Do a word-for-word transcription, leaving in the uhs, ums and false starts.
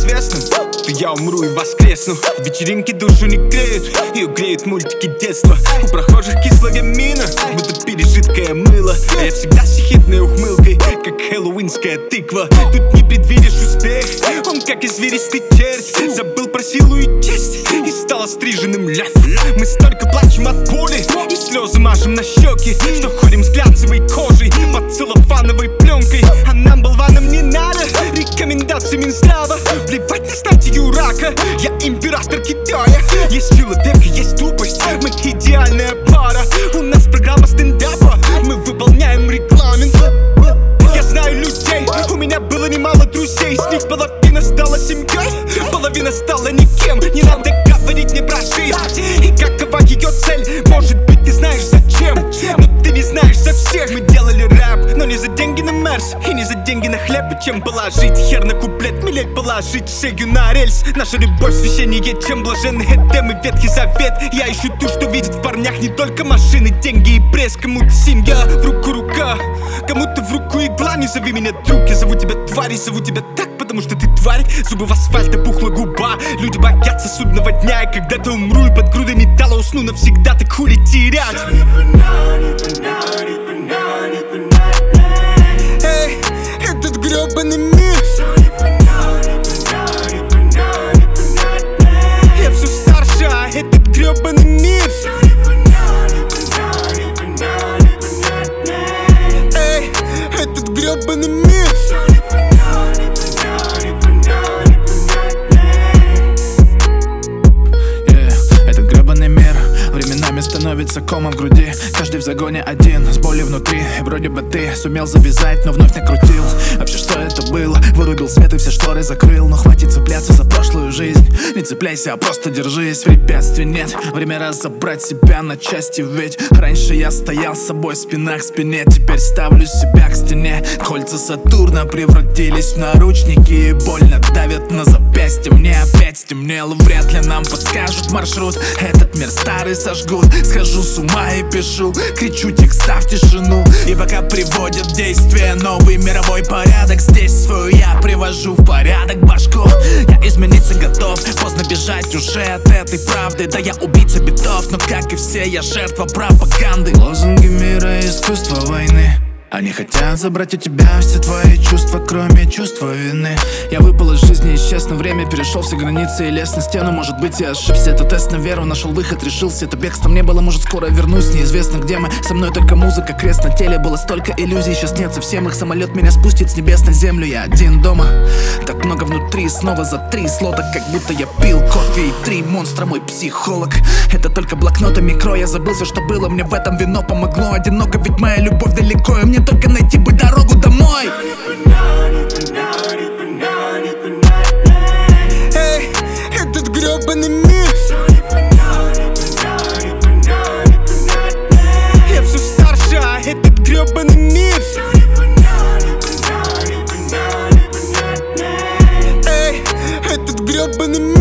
неизвестным, то я умру и воскресну. Вечеринки душу не греют, ее греют мультики детства. У прохожих кислая мина, будто пережиткое мыло. А я всегда с ехидной ухмылкой, как хэллоуинская тыква. Тут не предвидишь успех, он как извилистый червь. Забыл про силу и честь и стал остриженным лев. Мы столько плачем от боли и слезы мажем на щеки, что ходим с глянцевой кожей под целлофановой пленкой. А нам, болванам, не надо рекомендаций Минздрава. Плевать на статью рака, я император Китая. Есть человек и есть тупость, мы идеальная пара. У нас программа стендапа, мы выполняем регламент. Я знаю людей, у меня было немало друзей. С них половина стала семьей, половина стала никем. Не надо говорить мне про жизнь и какова ее цель. Может быть, ты знаешь зачем, но ты не знаешь за всех. Мы делали рэп, но не за деньги на мерс и не за деньги на хлеб. И чем положить хер на куплет, милей положить шею на рельс. Наша любовь священнее, чем блаженный Эдем и Ветхий Завет. Я ищу ту, что видит в парнях не только машины, деньги и пресс. Кому-то семья, в руку рука, кому-то в руку игла. Не зови меня друг, я зову тебя тварь, и зову тебя так, потому что ты тварь. Зубы в асфальт, опухла губа. Люди боятся судного дня, и когда-то умру и под грудой металла усну навсегда. Так хули терять? Эй, этот гребаный мир. Я все старше, а этот гребаный мир. Эй, этот гребаный мир. Становится комом в груди, каждый в загоне один, с болью внутри. И вроде бы ты сумел завязать, но вновь накрутил. Вообще что это было? Вырубил свет и все шторы закрыл. Но хватит цепляться за прошлую жизнь. Не цепляйся, а просто держись. Препятствий нет, время разобрать себя на части. Ведь раньше я стоял с собой спина к спине, теперь ставлю себя к стене. Кольца Сатурна превратились в наручники и больно давят на запястье. Мне опять стемнело, вряд ли нам подскажут маршрут. Этот мир старый сожгут. Схожу с ума и пишу, кричу текста в тишину. И пока приводят в действие новый мировой порядок, здесь свою я привожу в порядок башку. Я измениться готов, поздно бежать уже от этой правды. Да я убийца битов, но как и все я жертва пропаганды. Лозунги мира, искусства войны. Они хотят забрать у тебя все твои чувства, кроме чувства вины. Я выпал из жизни, исчез на время, перешел все границы и лез на стену. Может быть, я ошибся, это тест на веру, нашел выход, решился. Это бегством не было, может, скоро вернусь, неизвестно где мы. Со мной только музыка, крест на теле, было столько иллюзий, сейчас нет совсем их. Самолет меня спустит с небес на землю, я один дома. Так много внутри, снова за три слота, как будто я пил кофе и три монстра, мой психолог. Это только блокнот и микро, я забылся, что было, мне в этом вино помогло. Одиноко, ведь моя любовь далеко, и мне только найти бы дорогу домой. Эй, этот гребаный мир. Я все старше, а этот гребаный мир. Эй, этот гребаный мир.